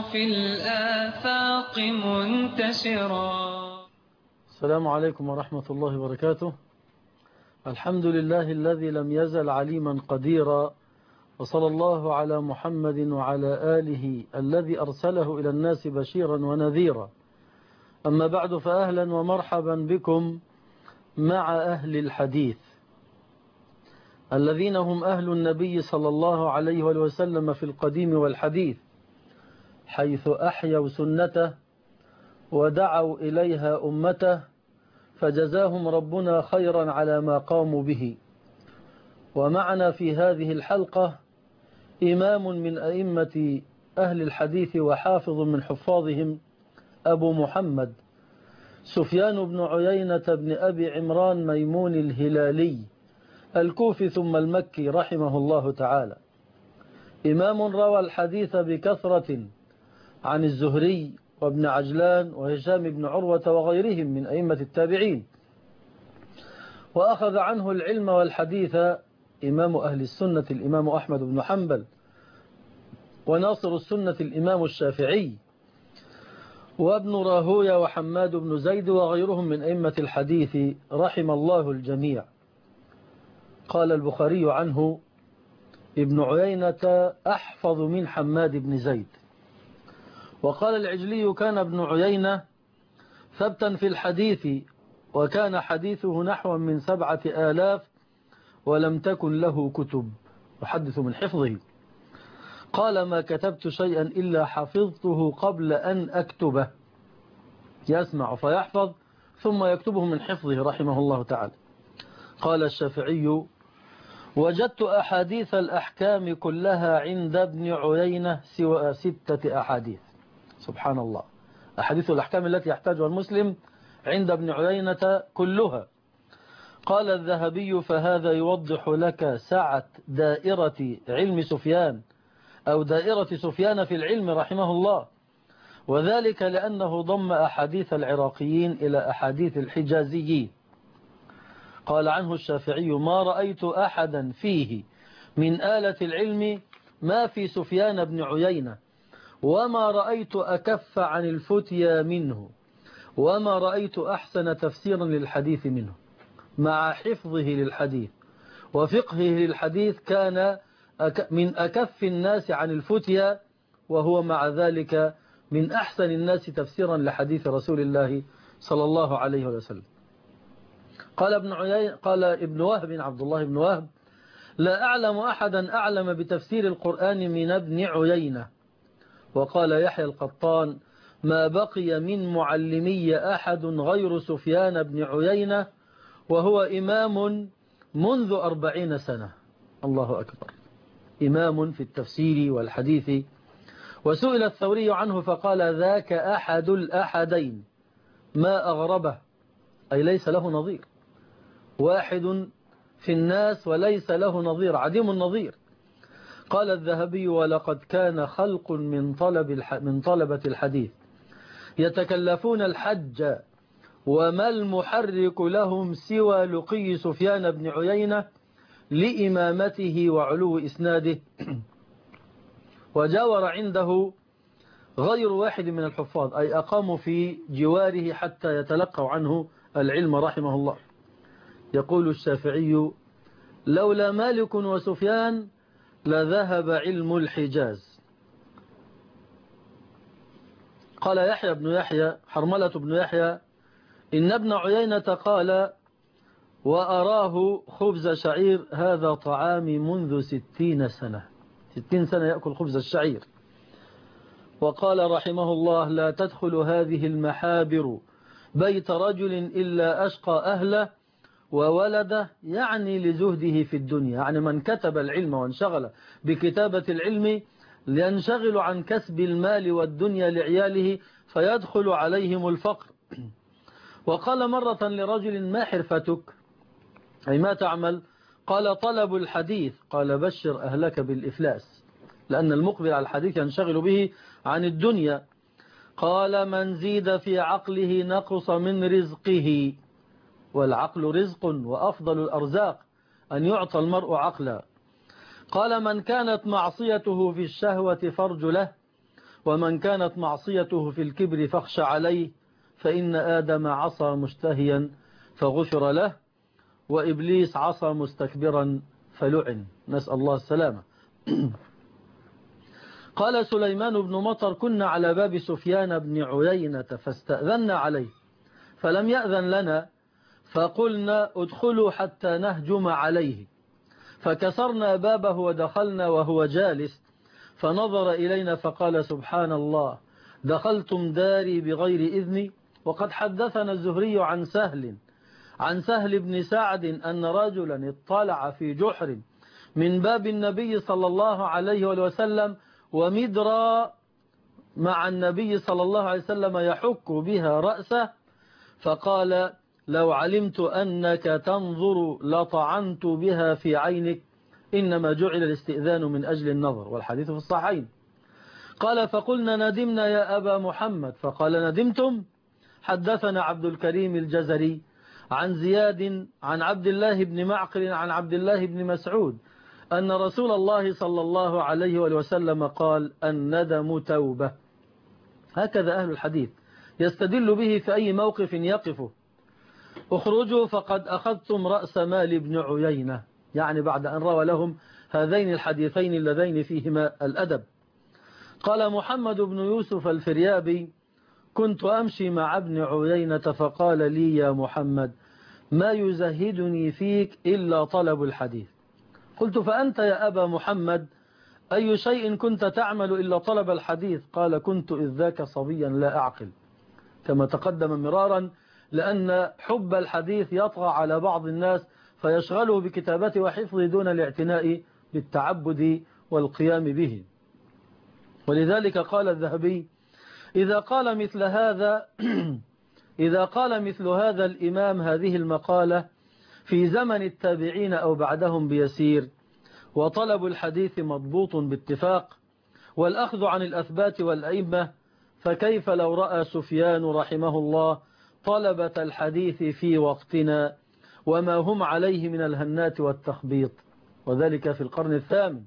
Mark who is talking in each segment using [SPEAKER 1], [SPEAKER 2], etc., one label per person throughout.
[SPEAKER 1] في الآفاق منتشرا.
[SPEAKER 2] السلام عليكم ورحمة الله وبركاته. الحمد لله الذي لم يزل عليما قديرا، وصلى الله على محمد وعلى آله الذي أرسله إلى الناس بشيرا ونذيرا. أما بعد، فأهلا ومرحبا بكم مع أهل الحديث الذين هم أهل النبي صلى الله عليه وسلم في القديم والحديث، حيث أحيوا سنته ودعوا إليها أمته، فجزاهم ربنا خيرا على ما قاموا به. ومعنا في هذه الحلقة إمام من أئمة أهل الحديث وحافظ من حفاظهم، أبو محمد سفيان بن عيينة بن أبي عمران ميمون الهلالي الكوفي ثم المكي رحمه الله تعالى. إمام روى الحديث بكثرة عن الزهري وابن عجلان وهشام بن عروة وغيرهم من أئمة التابعين، وأخذ عنه العلم والحديث إمام أهل السنة الإمام أحمد بن حنبل، وناصر السنة الإمام الشافعي، وابن راهوية وحماد بن زيد وغيرهم من أئمة الحديث رحم الله الجميع. قال البخاري عنه: ابن عيينة أحفظ من حماد بن زيد. وقال العجلي: كان ابن عيينة ثبتا في الحديث، وكان حديثه نحو من 7,000 ولم تكن له كتب، يحدث من حفظه. قال: ما كتبت شيئا إلا حفظته قبل أن أكتبه. يسمع فيحفظ ثم يكتبه من حفظه رحمه الله تعالى. قال الشافعي: وجدت أحاديث الأحكام كلها عند ابن عيينة سوى 6 أحاديث. سبحان الله، أحاديث الأحكام التي يحتاجها المسلم عند ابن عيينة كلها. قال الذهبي: فهذا يوضح لك سعة دائرة علم سفيان، أو دائرة سفيان في العلم رحمه الله، وذلك لأنه ضم أحاديث العراقيين إلى أحاديث الحجازيين. قال عنه الشافعي: ما رأيت أحدا فيه من آلة العلم ما في سفيان بن عيينة، وما رأيت أكف عن الفتيا منه، وما رأيت أحسن تفسيرا للحديث منه. مع حفظه للحديث وفقهه للحديث كان من أكف الناس عن الفتيا، وهو مع ذلك من أحسن الناس تفسيرا لحديث رسول الله صلى الله عليه وسلم. قال ابن وهب، عبد الله بن وهب: لا أعلم أحدا أعلم بتفسير القرآن من ابن عيينة. وقال يحيى القطان: ما بقي من معلمي أحد غير سفيان بن عيينة، وهو إمام منذ 40 سنة. الله أكبر، إمام في التفسير والحديث. وسئل الثوري عنه فقال: ذاك أحد الأحدين، ما أغربه، أي ليس له نظير، واحد في الناس وليس له نظير، عديم النظير. قال الذهبي: ولقد كان خلق من طلبة الحديث يتكلفون الحج، وما المحرك لهم سوى لقي سفيان بن عيينة لإمامته وعلو إسناده، وجاور عنده غير واحد من الحفاظ، أي أقاموا في جواره حتى يتلقوا عنه العلم رحمه الله. يقول الشافعي: لولا مالك وسفيان لذهب علم الحجاز. قال يحيى بن يحيى حرملة بن يحيى: إن ابن عيينة قال: وأراه خبز شعير، هذا طعامي منذ 60 سنة. 60 سنة يأكل خبز الشعير. وقال رحمه الله: لا تدخل هذه المحابر بيت رجل إلا أشقى أهله وولده، يعني لزهده في الدنيا، يعني من كتب العلم وانشغل بكتابة العلم لينشغل عن كسب المال والدنيا لعياله فيدخل عليهم الفقر. وقال مرة لرجل: ما حرفتك، أي ما تعمل؟ قال: طلب الحديث. قال: بشر أهلك بالإفلاس، لأن المقبل على الحديث ينشغل به عن الدنيا. قال: من زيد في عقله نقص من رزقه، والعقل رزق وأفضل الأرزاق أن يعطى المرء عقلا. قال: من كانت معصيته في الشهوة فرج له، ومن كانت معصيته في الكبر فاخش عليه، فإن آدم عصى مشتهيا فغفر له، وإبليس عصى مستكبرا فلعن، نسأل الله السلامة. قال سليمان بن مطر: كنا على باب سفيان بن عيينة فاستأذنا عليه فلم يأذن لنا، فقلنا ادخلوا حتى نهجم عليه، فكسرنا بابه ودخلنا وهو جالس، فنظر إلينا فقال: سبحان الله، دخلتم داري بغير إذني. وقد حدثنا الزهري عن سهل بن سعد أن رجلا اطلع في جحر من باب النبي صلى الله عليه وسلم، ومدرى مع النبي صلى الله عليه وسلم يحك بها رأسه، فقال: لو علمت أنك تنظر لطعنت بها في عينك، إنما جعل الاستئذان من أجل النظر، والحديث في الصحيحين. قال: فقلنا ندمنا يا أبا محمد. فقال: ندمتم؟ حدثنا عبد الكريم الجزري عن زياد عن عبد الله بن معقل عن عبد الله بن مسعود أن رسول الله صلى الله عليه وسلم قال: الندم توبة. هكذا أهل الحديث يستدل به في أي موقف يقفه. اخرجوا فقد أخذتم رأس مال بن عيينة، يعني بعد أن روى لهم هذين الحديثين اللذين فيهما الأدب. قال محمد بن يوسف الفريابي: كنت أمشي مع ابن عيينة فقال لي: يا محمد، ما يزهدني فيك إلا طلب الحديث. قلت: فأنت يا أبا محمد أي شيء كنت تعمل إلا طلب الحديث؟ قال: كنت إذ ذاك صبيا لا أعقل، كما تقدم مرارا، لأن حب الحديث يطغى على بعض الناس فيشغله بكتابته وحفظه دون الاعتناء بالتعبد والقيام به. ولذلك قال الذهبي: إذا قال مثل هذا الإمام هذه المقالة في زمن التابعين أو بعدهم بيسير، وطلب الحديث مضبوط باتفاق، والأخذ عن الأثبات والأئمة، فكيف لو رأى سفيان رحمه الله طلبة الحديث في وقتنا وما هم عليه من الهنات والتخبيط، وذلك في القرن الثامن،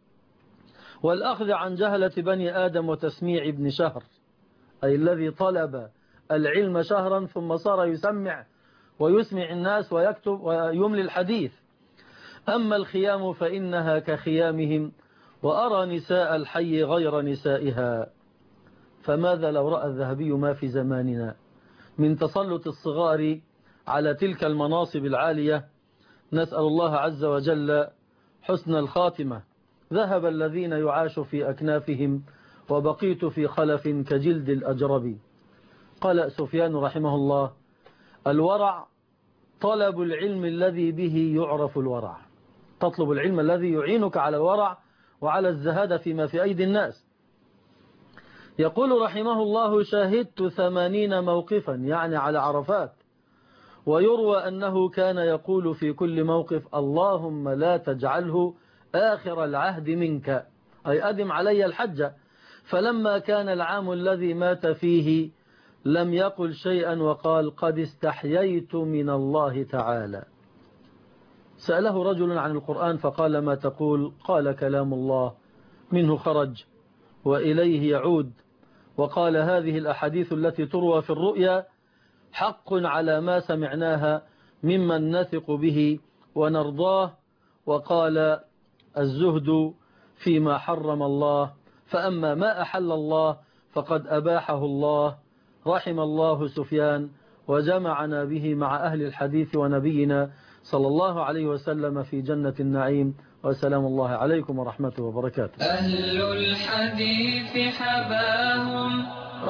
[SPEAKER 2] والأخذ عن جهلة بني آدم وتسميع ابن شهر، أي الذي طلب العلم شهرا ثم صار يسمع ويسمع الناس ويكتب ويملي الحديث. أما الخيام فإنها كخيامهم، وأرى نساء الحي غير نسائها. فماذا لو رأى الذهبي ما في زماننا من تسلط الصغار على تلك المناصب العالية؟ نسأل الله عز وجل حسن الخاتمة. ذهب الذين يعاش في أكنافهم وبقيت في خلف كجلد الأجرب. قال سفيان رحمه الله: الورع طلب العلم الذي به يعرف الورع. تطلب العلم الذي يعينك على الورع وعلى الزهادة فيما في أيدي الناس. يقول رحمه الله: شاهدت 80 موقفا، يعني على عرفات، ويروى أنه كان يقول في كل موقف: اللهم لا تجعله آخر العهد منك، أي أدم علي الحج. فلما كان العام الذي مات فيه لم يقل شيئا، وقال: قد استحييت من الله تعالى. سأله رجل عن القرآن فقال: ما تقول؟ قال: كلام الله، منه خرج وإليه يعود. وقال: هذه الأحاديث التي تروى في الرؤيا حق على ما سمعناها ممن نثق به ونرضاه. وقال: الزهد فيما حرم الله، فأما ما أحل الله فقد أباحه الله. رحم الله سفيان، وجمعنا به مع أهل الحديث ونبينا صلى الله عليه وسلم في جنة النعيم. وسلام الله عليكم ورحمته وبركاته.
[SPEAKER 1] أهل الحديث حباهم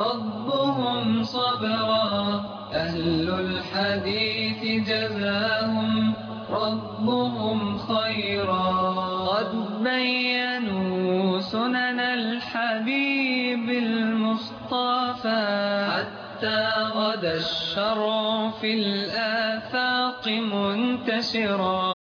[SPEAKER 1] ربهم صبرا، أهل الحديث جزاهم ربهم خيرا. قد بينوا سنن الحبيب المصطفى، حتى غدا الشرع في الآفاق منتشرا.